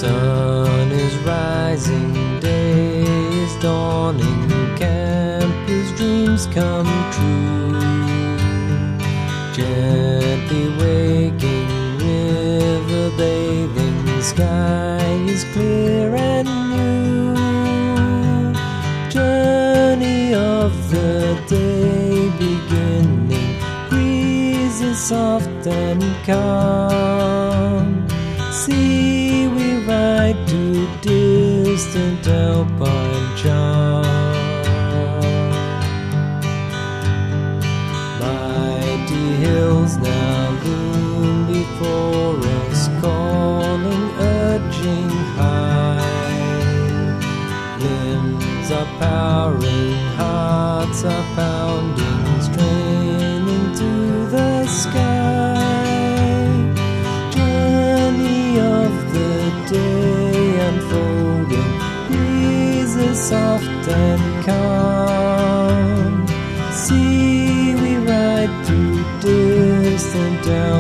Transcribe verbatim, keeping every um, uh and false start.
sun is rising, day is dawning, campers' dreams come true. Gently waking, river bathing, the sky is clear and new. Journey of the day beginning, breeze is soft and calm. See, we ride to distant alpine charm. Mighty hills now loom before us, calling, urging high. Limbs are powering, hearts are pounding, straining to the sky. Journey of the day unfolding, breezes soft and calm. See, we ride through distant